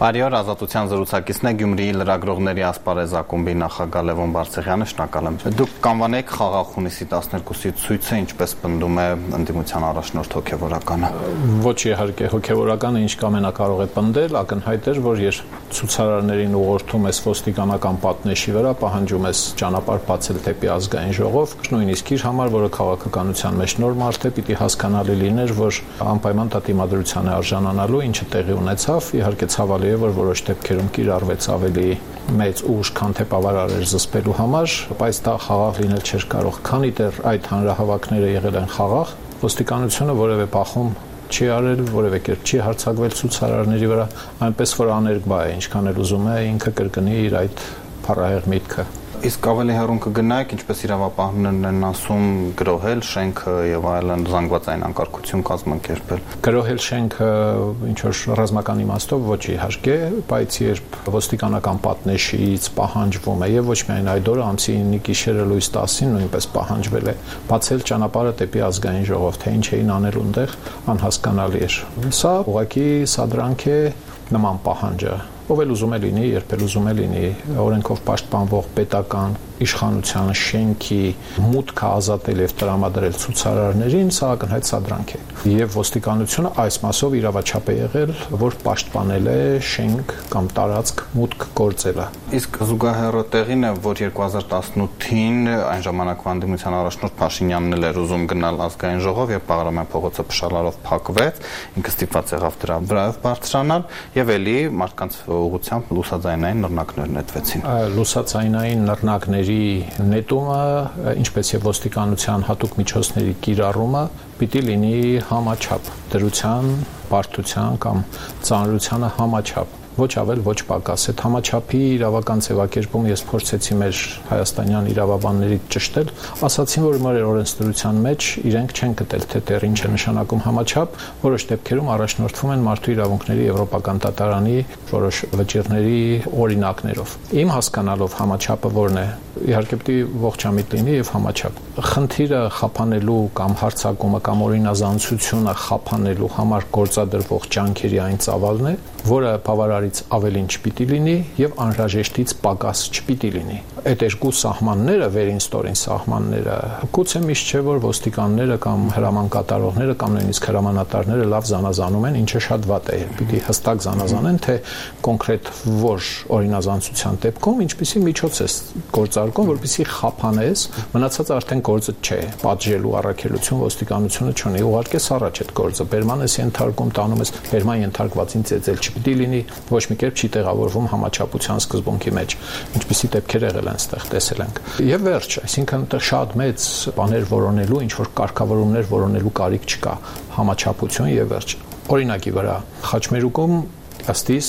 Բարի օր, Ազատության զրուցակիցն է Գյումրիի լրագրողների ասպարեզ ակումբի նախագահ Լևոն Բարսեղյանը, շնորհակալ եմ։ Դուք կանվանեք խաղաղ հունիսի 12-ի ցույցը, ինչպես պնդում է ընդդիմության առաջնորդ հոգևորականը։ Ոչ իհարկե հոգևորականը ինչ կամենա կարող է պնդել, ակնհայտ էր, որ երբ ցուցարարներին ուղղորդում ես ոստիկանական պատնեշի վրա, պահանջում ես ճանապարհ բացել դեպի ազգային ժողով, նույնիսկ իր համար, որը քաղաքականության մեջ նոր մարդ է, պիտի հասկանալի լիներ, որ անպայման դատիմադրության է արժանանալու, ինչը տեղի ունեցավ, իհարկե ցավալի է, որ որոշ դեպքերում կիրառվեց ավելի մեծ ուժ, քան թե բավարար էր զսպելու համար, բայց դա խաղաղ լինել չէր կարող, քանի դեռ այդ հանրահավաքները եղել են խաղաղ, ոստիկանությունը որևէ բախում չի արել, որևէ կերպ չի հարձակվել ցուցարարների վրա, այնպես որ աներկբա է, ինչքան էլ ուզում է ինքը կրկնի իր այդ փառահեղ միտքը։ Իսկ ավելի հեռուն կգնայք, ինչպես իրավապահներն են ասում, գրոհել շենքը եւ այլն, զանգվածային անկարգություն կազմակերպել։ Գրոհել շենքը ինչ որ ռազմական իմաստով ոչ իհարկե, բայց երբ ոստիկանական պատնեշից պահանջվում է եւ ոչ միայն այդ օրը ամսի 9-ի գիշերը լույս 10-ին նույնպես պահանջվել է բացել ճանապարհը դեպի ազգային ժողով, թե ինչ էին անել ունտեղ, անհասկանալի էր։ Սա ուղղակի սադրանք է նման պահանջը։ Ով էլ ուզում է լինի, երբ էլ ուզում է լինի, օրենքով պաշտպանվող պետական իշխանության շենքի մուտքը ազատել եւ տրամադրել ցուցարարներին, սա ակնհայտ սադրանք է։ Եվ ոստիկանությունը այս մասով իրավաչափ է եղել, որ պաշտպանել է շենք կամ տարածք մուտք գործելը։ Իսկ զուգահեռը տեղին է, որ 2018-ին այն ժամանակվա ընդդիմության առաջնորդ Փաշինյանն էլ էր ուզում գնալ ազգային ժողով եւ Պաղրամյան փողոցը փշալարով փակվեց, ինքը ստիպված եղավ դրա վրայով բարձրանալ եւ էլի մարդկանց ուղղությամբ լուսաձայնային նռնակներ նետվեցին։ Լուսաձայնային նռնակների նետումը, ինչպես եւ ոստիկանության հատուկ միջոցների կիրառումը պիտի լինի համաչափ, դրության, բարդության կամ ծանրությանը համաչափ, ոչ ավել, ոչ պակաս։ Այդ համաչափի իրավական ձևակերպում ես փորձեցի մեր հայաստանյան իրավաբաններից ճշտել, ասացին, որ մեր օրենսդրության մեջ իրենք չեն գտել, թե դեռ ինչ է նշանակում համաչափ, որոշ դեպքերում առաջնորդվում են մարդու իրավունքների եվրոպական դատարանի որոշ վճիռների օրինակներով։ Իմ հասկանալով համաչափը որն է, իհարկե պիտի ողջամիտ լինի եւ համաչափ։ Խնդիրը խափանելու կամ հարձակումը կամ օրինազանցությունը խափանելու համար գործադրվող ջանքերի այն ծավալն է, որը բավարարից ավելին չպիտի լինի եւ անհրաժեշտից պակաս չպիտի լինի։ Այդ երկու սահմանները, վերին ստորին սահմանները, գուցե միշտ չէ, որ ոստիկանները կամ հրաման կատարողները կամ նույնիսկ հրամանատարները լավ զանազանում են, ինչը շատ վատ է։ Պիտի հստակ զանազանեն, թե կոնկրետ որ օրինազանցության դեպքում ինչպիսի միջոց է գործարկում, որպեսզի խափանես, մնացած արդեն գործը չէ, պատժելու առաքելություն ոստիկանությունը չունի, ուղարկես առաջ այդ գործը, բերման ես ենթարկում, տանում ես բերման ենթարկվածին ծեծել չպիտի լինի, ոչ մի կերպ չի տեղավորվում համաչափության սկզբունքի մեջ, ինչպիսի դեպքեր եղել են այստեղ տեսել ենք։ Եվ վերջ, այսինքն այդտեղ շատ մեծ բաներ որոնելու, ինչ որ կարգավորումներ որոնելու կարիք չկա, համաչափություն եւ վերջ։ Օրինակի վրա Խաչմերուկում ըստիս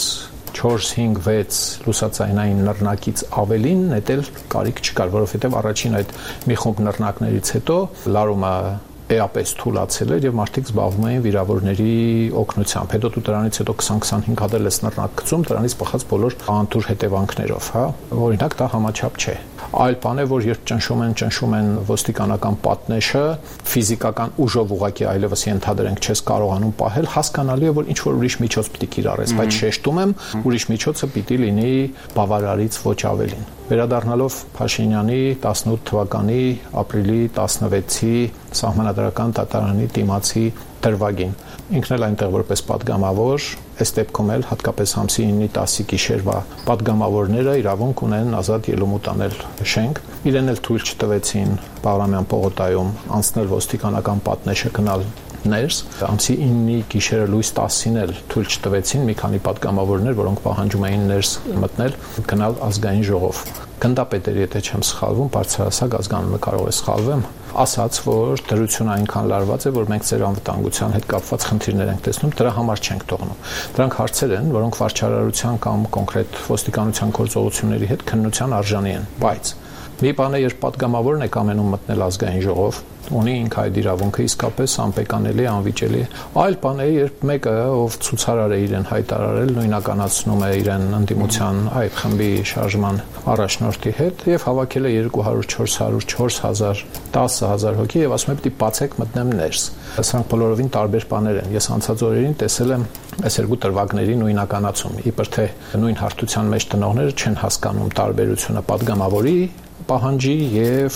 4-5-6 լուսաձայնային նռնակից ավելին նետել կարիք չկար, որովհետև առաջին այդ մի խումբ նռնակներից հետո լարումը էապես թուլացել էր եւ մարդիկ զբաղվում էին վիրավորների օգնությամբ։ Հետո դու դրանից հետո 20-25 հատ ես նռնակ գցում, դրանից բխած բոլոր անտուր հետևանքներով, հա։ Օրինակ դա համաչափ չէ։ Այլ բան է, որ երբ ճնշում են ոստիկանական պատնեշը, ֆիզիկական ուժով ուղղակի այլևս ենթադրենք չես կարողանում պահել, հասկանալի է, որ ինչ որ ուրիշ միջոց պիտի կիրառես, բայց շեշտում եմ, ուրիշ միջոցը պիտի լինի բավարարից ոչ ավելին։ Վերադառնալով Փաշինյանի 18 թվականի ապրիլի 16-ի սահմանադրական դատարանի դիմացի դրվագին, ինքն էլ այնտեղ որպես պատգամավոր, այս դեպքում էլ հատկապես ամսի 9-ի 10-ի գիշերվա պատգամավորները իրավունք ունեն ազատ ելումուտ անել շենք, իրեն էլ թույլ չտվեցին Պաղրամյան պողոտայում անցնել ոստիկանական պատնեշը գնալ ներս, ամսի 9-ի գիշերը լույս 10-ին էլ թույլ չտվեցին մի քանի պատգամավորներ, որոնք պահանջում էին ներս մտնել, գնալ ազգային ժողով։ Գնդապետերը, եթե չեմ սխալվում, բարձրահասակ ազգանունը կարող է սխալվեմ, ասաց, որ դրությունը այնքան լարված է, որ մենք ձեր անվտանգության հետ կապված խնդիրներ ենք տեսնում, դրա համար չենք թողնում։ Դրանք հարցեր են, որոնք վարչարարության կամ կոնկրետ ոստիկանության գործողությունների հետ քննության արժանի են, բայց Մի բան է, երբ պատգամավորն է կամենում մտնել ազգային ժողով, ունի ինքը այդ իրավունքը իսկապես անպեկանելի, անվիճելի։ Այլ բան է, երբ մեկը, ով ցուցարար է իրեն հայտարարել, նույնականացնում է իրեն ընդդիմության այդ խմբի շարժման առաջնորդի հետ եւ հավաքել է 200, 400, 4000, 10000 հոգի եւ ասում է՝ «Պիտի բացեք, մտնեմ ներս»։ Սրանք բոլորովին տարբեր բաներ են։ Ես անցած օրերին տեսել եմ այս երկու տրվագների նույնականացում, իբր թե նույն հարթության մեջ տնողները չեն հասկանում տարբերությունը պատգամավորի պահանջի եւ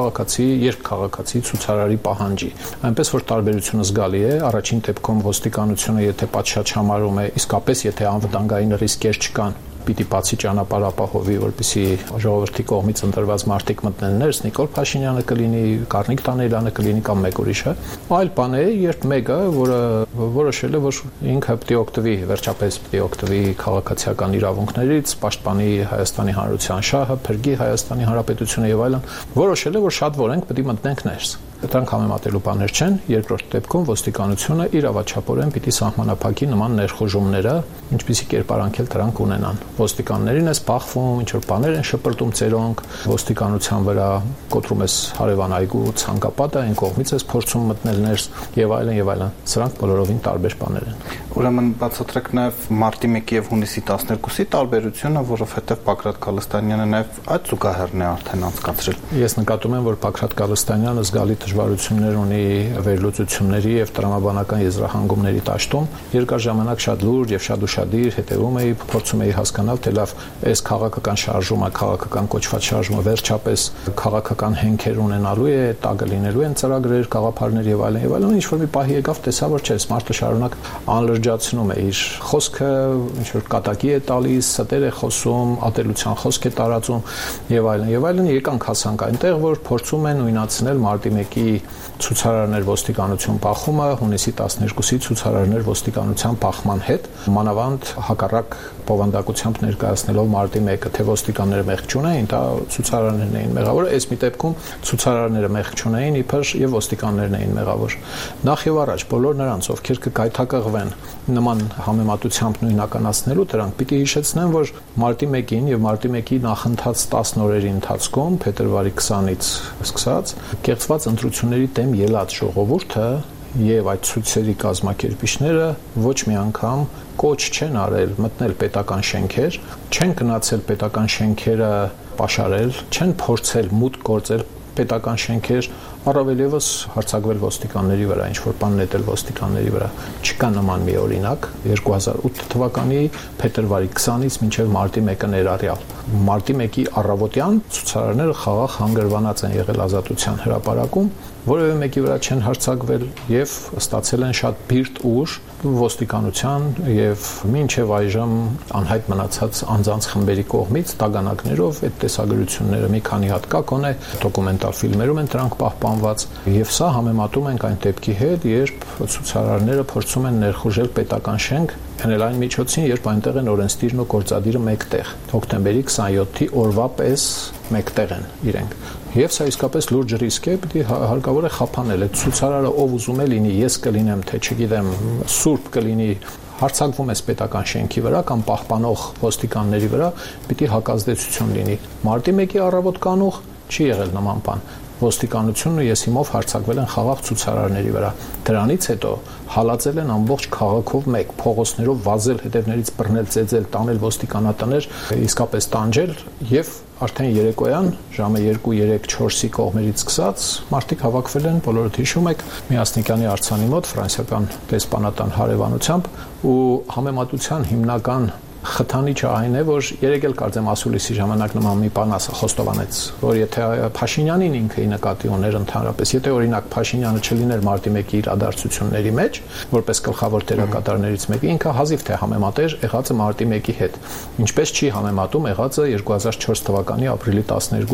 քաղաքացի ցուցարարի պահանջի։ Այնպես որ տարբերությունը զգալի է, առաջին դեպքում ոստիկանությունը եթե պատշաճ համարում է, իսկապես եթե անվտանգային ռիսկեր չկան, պիտի բացի ճանապարհ ապահովի, որպեսզի ժողովրդի կողմից ընտրված մարդիկ մտնեն ներս, Նիկոլ Փաշինյանը կլինի, Կարնիկ Տանելյանը կլինի կամ մեկ ուրիշը։ Այլ բան է, երբ մեկը, որը որոշել է, որ ինքը պիտի օգտվի, վերջապես պիտի օգտվի քաղաքացիական իրավունքներից, պաշտպանի Հայաստանի Հանրության շահը, փրկի Հայաստանի Հանրապետությունը եւ այլն, որոշել է, որ շատ որենք պիտի մտնենք ներս։ Դրանք համեմատելու բաներ չեն։ Երկրորդ դեպքում ոստիկանությունը իրավաչափորեն պիտի սահմանափակի նման ներխուժումները, ինչպիսի կերպարանք էլ դրանք ունենան։ Ոստիկաններին է սպախվում, ինչ որ բաներ են շպրտում ծերոնք, ոստիկանության վրա կոտրում ես հարևան այգու ցանկապատը, այն կողմից ես փորձում մտնել ներս եւ այլն եւ այլն։ Սրանք բոլորովին տարբեր բաներ են։ Ուրեմն բացատրեք նաեւ մարտի 1-ի եւ հունիսի 12-ի տարբերությունը, որովհետեւ Պակրատ Գալստանյանը նաեւ այդ զուգահեռն է արդեն անցկացրել։ Ես նկատում եմ, որ Պակրատ Գալստանյանը զգալի դժվարություններ ունի վերլուծությունների եւ տրամաբանական եզրահանգումների տաշտում։ Երկար ժամանակ շատ լուրջ եւ շատ ուշադիր հետեւում էի, փորձում էի հասկանալ, թե լավ, այս քաղաքական շարժումը, քաղաքական կոչված շարժումը վերջապես քաղաքական հենքեր ունենալու է, տագը լինելու են ծրագրեր, գաղափարներ եւ այլն, ինչ որ մի պահի եկավ, տեսա, որ չէ, մարդը շարունակ անլրջացնում է իր խոսքը, ինչ որ կատակի է տալիս, ստեր է խոսում, ատելության խոսք է տարածում եւ այլն, եկանք հասանք այնտեղ, որ փորձում են նույնացնել մարտի 1-ի ցուցարարներ ոստիկանություն բախումը հունիսի 12-ի ցուցարարներ ոստիկանության բախման հետ, մանավանդ հակառակ բովանդակությամբ ներկայացնելով մարտի 1-ը, թե ոստիկանները մեղք չունեին, դա ցուցարարներն էին մեղավոր, այս մի դեպքում ցուցարարները մեղք չունեին, իբր եւ ոստիկաններն էին մեղավոր։ Նախ եւ առաջ բոլոր նրանց, ովքեր կգայթակղվեն նման համեմատությամբ նույնականացնելու դրանք, պիտի հիշեցնեմ, որ մարտի 1-ին եւ մարտի 1-ի նախընթաց 10 օրերի ընթացքում, փետրվարի 20-ից սկսած, կեղծված ընտրությունների դեմ ելած ժողովուրդը եւ այդ ցույցերի կազմակերպիչները ոչ մի անգամ կոչ չեն արել մտնել պետական շենքեր, չեն գնացել պետական շենքերը պաշարել, չեն փորձել մուտք գործել պետական շենքեր, առավել եւս հարձակվել ոստիկանների վրա, ինչ որ բան նետել ոստիկանների վրա։ Չկա նման մի օրինակ 2008 թվականի փետրվարի 20-ից մինչև մարտի 1-ը ներառյալ։ Մարտի 1-ի առավոտյան ցուցարարները խաղաղ հանգրվանած են եղել Ազատության հրապարակում, որևէ մեկի վրա չեն հարձակվել եւ ստացել են շատ բիրտ ուժ ոստիկանության եւ մինչեւ այժմ անհայտ մնացած անձանց խմբերի կողմից տագանակներով այդ տեսագրությունները մի քանի հատ կա կոնե դոկումենտալ ֆիլմերում են դրանք պահպանված եւ սա համեմատում ենք այն դեպքի հետ, երբ ցուցարարները փորձում են ներխուժել պետական շենք այն միջոցին, երբ այնտեղ են օրենսդիրն ու գործադիրը մեկտեղ։ Հոկտեմբերի 27-ի օրվա պես մեկտեղ են իրենք։ Եվ սա իսկապես լուրջ ռիսկ է, պիտի հարկավոր է խափանել։ Այդ ցուցարարը ով ուզում է լինի, ես կլինեմ, թե չգիտեմ, սուրբ կլինի, հարձակվում ես պետական շենքի վրա կամ պահպանող ոստիկանների վրա, պիտի հակազդեցություն լինի։ Մարտի 1-ի առավոտ կանուխ չի եղել նման բան։ Ոստիկանությունն ու եսիմով հարձակվել են խաղաղ ցուցարարների վրա։ Դրանից հետո հալածել են ամբողջ քաղաքով մեկ, փողոցներով վազել, հետևներից բռնել, ծեծել, տանել ոստիկանատներ, իսկապես տանջել եւ արդեն երեկոյան ժամը 2-3-4-ի կողմերից սկսած մարդիկ հավաքվել են, բոլորդ հիշում եք, Միասնիկյանի արձանի մոտ ֆրանսիական դեսպանատան հարևանությամբ ու համեմատության հիմնական խթանիչը այն է, որ երեք էլ կարծեմ ասուլիսի ժամանակ նման մի բան խոստովանեց, որ եթե Փաշինյանին ինքը նկատի ուներ ընդհանրապես, եթե օրինակ Փաշինյանը չլիներ մարտի 1-ի իրադարձությունների մեջ, որպես գլխավոր դերակատարներից մեկը, ինքը հազիվ թե համեմատեր եղածը մարտի 1-ի հետ, ինչպես չի համեմատում եղածը 2004 թվականի ապրիլի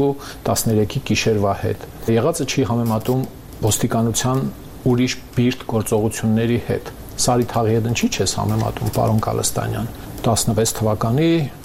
12-13-ի գիշերվա հետ։ Եղածը չի համեմատում ոստիկանության ուրիշ բիրտ գործողությունների հետ։ Սարի թաղի հետ ինչի՞ չես համեմատում, պարոն Գալստանյան։ 16 թվականի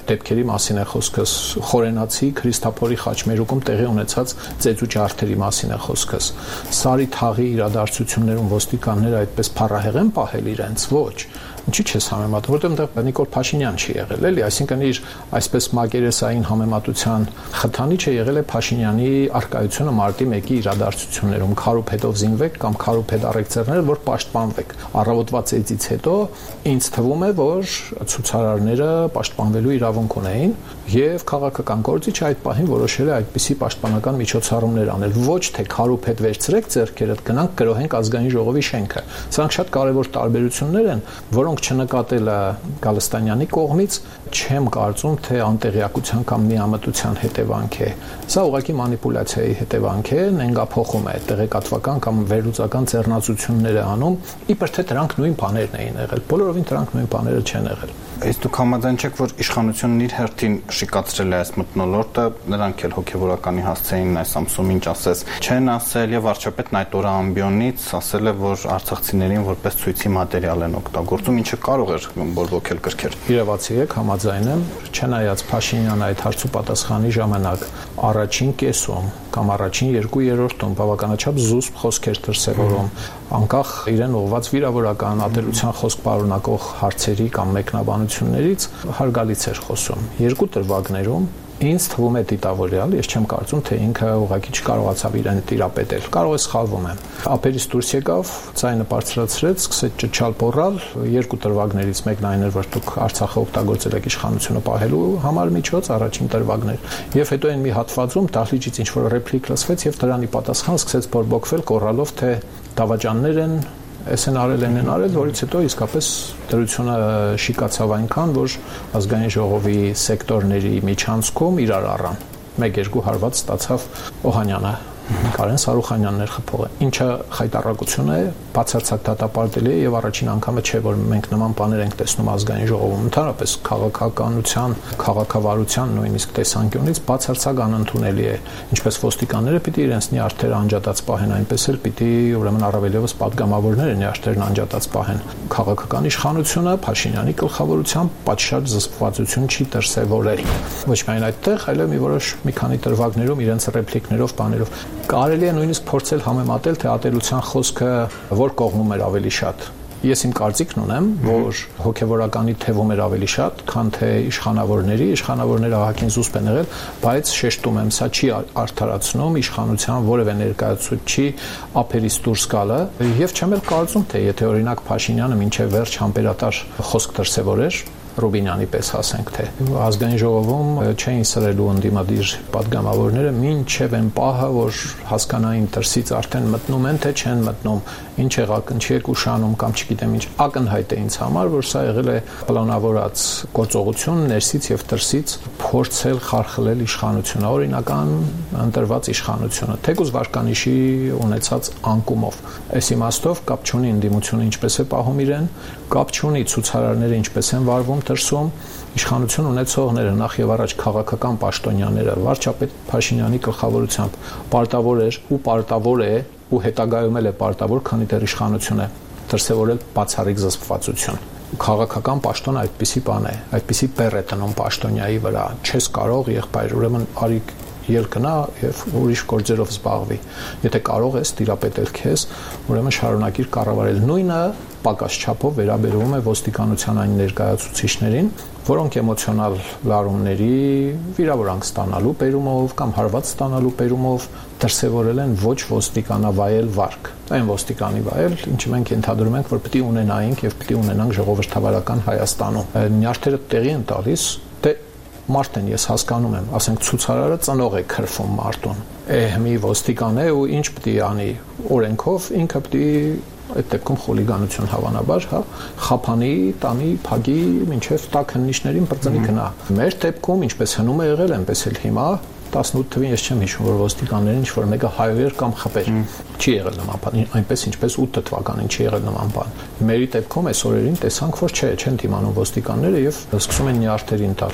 դեպքերի մասին է խոսքս, խորենացի Քրիստափորի խաչմերուկում տեղի ունեցած ծեծու ջարդերի մասին է խոսքս։ Սարի թաղի իրադարձություններում ոստիկանները այդպես փառահեղ են պահել իրենց, ոչ։ Ինչի՞ չես համեմատում, որտեղ այնտեղ Նիկոլ Փաշինյան չի եղել, էլի, այսինքն իր այսպես մակերեսային համեմատության խթանիչը եղել է Փաշինյանի արկայությունը մարտի 1-ի իրադարձություններում, քարուփետով զինվեք կամ քարուփետ առեկցերներ, որ պաշտպանվեք։ Առավոտվա ծեծից հետո ինձ թվում է, որ ցուցարարները պաշտպանվելու իրավունք ունեին եւ քաղաքական գործիչը այդ պահին որոշել է այդպիսի պաշտպանական միջոցառումներ անել, ոչ թե քարուփետ վերցրեք ձեռքերդ գնանք գրոհենք ազգային ժողովի շենքը։ Սրանք շատ կարևոր տարբերություններ են, որոնք չնկատելը Գալստանյանի կողմից չեմ կարծում, թե անտեղյակության կամ միամտության հետևանք է։ Սա ուղղակի մանիպուլյացիայի հետևանք է, նենգափոխում է տեղեկատվական կամ վերլուծական ձեռնացությունները անում, իբր թե դրանք նույն բաներն էին եղել։ Բոլորովին դրանք նույն բաները չեն եղել։ Իսկ դուք համաձայն չեք, որ իշխանությունն իր հերթին շիկացրել է այս մթնոլորտը, նրանք էլ հոգևորականի հասցեին այս ամսում ինչ ասես, չեն ասել եւ վարչապետն այդ օրը ամբիոնից ասել է, որ արցախցիներին որպես ցույցի մատերիալ են օգտագործում, ինչը կարող էր բորբոքել կրքեր։ Իրավացի եք, համաձայն եմ, չնայած Փաշինյանը այդ հարցու պատասխանի ժամանակ առաջին կեսում կամ առաջին 2/3-ում բավականաչափ զուսպ խոսքեր դրսևորում, անկախ իրեն ուղղված վիրավորական ատելության խոսք պարունակող հարցերի կամ մեկնաբանություններից հարգալից էր խոսում։ Երկու դրվագներում ինձ թվում է դիտավորյալ, ես չեմ կարծում, թե ինքը ուղղակի չկարողացավ իրեն տիրապետել։ Կարող է սխալվում եմ։ Ափերից դուրս եկավ, ձայնը բարձրացրեց, սկսեց ճչալ պոռալ, երկու դրվագներից մեկն այն էր, որ դուք Արցախը օգտագործել եք իշխանությունը պահելու համար միջոց, առաջին դրվագներ։ Եվ հետո այն մի հատվածում դահլիճից ինչ որ ռեպլիկ լսվեց եւ դրանի պատասխան սկսեց բորբոքվել կոռալով, թե դավաճաններ են Էսեն արել են արել, որից հետո իսկապես դրությունը շիկացավ այնքան, որ ազգային ժողովի սեկտորների միջանցքում իրար առան։ 1-2 հարված ստացավ Օհանյանը, Կարեն Սարուխանյանն էր խփողը։ Ինչը խայտառակություն է, բացարձակ դատապարտելի է եւ առաջին անգամը չէ, որ մենք նման բաներ ենք տեսնում ազգային ժողովում։ Ընդհանրապես քաղաքականության, քաղաքավարության նույնիսկ տեսանկյունից բացարձակ անընդունելի է։ Ինչպես ոստիկանները պիտի իրենց նյարդերը անջատած պահեն, այնպես էլ պիտի ուրեմն առավելևս պատգամավորները նյարդերն անջատած պահեն։ Քաղաքական իշխանությունը Փաշինյանի գլխավորությամբ պատշաճ զսպվածություն չի դրսևորել։ Ոչ միայն այդտեղ, այլև մի քանի դրվագներում իրենց ռեպլիկներով, բաներով կարելի է նույնիսկ փորձել համեմատել, թե ատելության խոսքը որ կողմում էր ավելի շատ։ Ես իմ կարծիքն ունեմ, որ հոգևորականի թևում էր ավելի շատ, քան թե իշխանավորները ահագին զուսպ են եղել, բայց շեշտում եմ, սա չի արդարացնում իշխանության որևէ ներկայացուցչի ափերից դուրս գալը, եւ չեմ էլ կարծում, թե եթե օրինակ Փաշինյանը մինչև վերջ համբերատար խոսք դրսևորեր, Ռուբինյանի պես ասենք, թե ազգային ժողովում չէին սրելու ընդդիմադիր պատգամավորները մինչև այն պահը, որ հասկանային դրսից արդեն մտնում են, թե չեն մտնում, ինչ եղավ, ինչի եք ուշանում կամ չգիտեմ ինչ, ակնհայտ է ինձ համար, որ սա եղել է պլանավորած գործողություն ներսից եւ դրսից փորձել խարխլել իշխանությունը, օրինական ընտրված իշխանությունը, թեկուզ վարկանիշի ունեցած անկումով։ Այս իմաստով կապ չունի ընդդիմությունը ինչպես է պահում իրեն, կապ չունի ցուցարարները ինչպես են վարվում դրսում, իշխանություն ունեցողները նախ եւ առաջ քաղաքական պաշտոնյաները վարչապետ Փաշինյանի գլխավորությամբ պարտավոր է ու հետագայում էլ է պարտավոր, քանի դեռ իշխանություն է դրսևորել բացառիկ զսպվածություն։ Քաղաքական պաշտոնը այդպիսի բան է, այդպիսի բեռ է տնում պաշտոնյայի վրա, չես կարող եղբայր, ուրեմն արի ելքնա եւ ուրիշ գործերով զբաղվի։ Եթե կարող ես տիրապետել քեզ, ուրեմն շարունակիր կառավարել։ Նույնը պակաս չափով վերաբերվում է ոստիկանության այն ներկայացուցիչներին, որոնք էմոցիոնալ լարումների վիրավորանք ստանալու բերումով կամ հարված ստանալու բերումով դրսևորել են ոչ ոստիկանավայել վարք։ Այն ոստիկանի վայել, ինչը մենք ենթադրում ենք, որ պետք է ունենայինք եւ պետք է ունենանք ժողովրդավարական Հայաստանում։ Նյարդերը տեղի են տալիս Մարտեն ես հասկանում եմ, ասենք ցուցարարը ծնող է քրֆում մարտուն։ Մի ոստիկան է ու ինչ պետք է անի օրենքով, ինքը պետք է այդ դեպքում խուլիգանություն հավանաբար, խափանի, տանի, փագի, մինչև տա քննիչներին բրծնի գնա։ Մեր դեպքում ինչպես հնում է եղել, այնպես էլ հիմա 18 թվին ես չեմ հիշում, որ ոստիկաններին ինչ որ մեկը հայեր կամ խփեր։ Չի եղել նման բան, այնպես ինչպես 8 թվականին չի եղել նման բան։ Մերի դեպքում այս օրերին տեսանք, որ չեն դիմանում ոստիկանները եւ սկսում են նյարդերին տալ։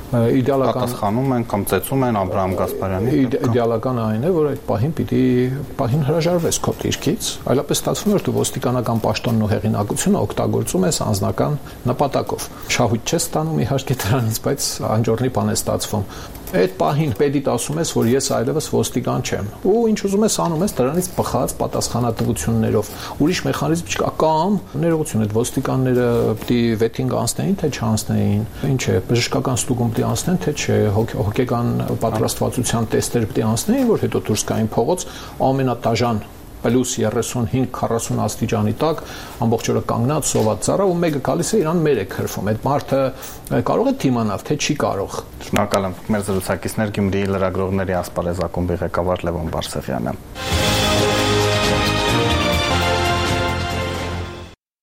պատասխանում են կամ ծեծում են Աբրահամ Գասպարյանի իդեալական այն է, որ այդ պահին հրաժարվես քո դիրքից, այլապես ստացվում է, որ դու ոստիկանական պաշտոնն ու հեղինակությունը օգտագործում ես անձնական նպատակով։ Շահույթ չես ստանում իհարկե դրանից, բայց անջորնի բան է ստացվում։ Այդ պահին պետիտ ասում ես, որ ես այլևս ոստիկան չեմ։ Ու ինչ ուզում ես անում ես դրանից բխած պատասխանատվություններով։ Ուրիշ մեխանիզմ չկա, կամ ներողություն, այդ ոստիկանները պիտի վեթինգ անցնեին, թե չանցնեին։ Ինչ է, բժշկական ստուգում պիտի անցնեն, թե չէ, հոգեկան պատրաստվածության տեստեր պիտի անցնեին, որ հետո դուրս գային փողոց ամենատաժան պլյուս 35-40 աստիճանի տակ ամբողջ օրը կանգնած սոված ծառա ու մեկը գալիս է իրան մեր է քրվում։ Այդ մարդը կարող է դիմանալ, թե չի կարող։ Շնորհակալ եմ։ Մեր զրուցակիցներ Գյումրիի լրագրողների ասպարեզ ակումբի ղեկավար Լևոն Բարսեղյանը։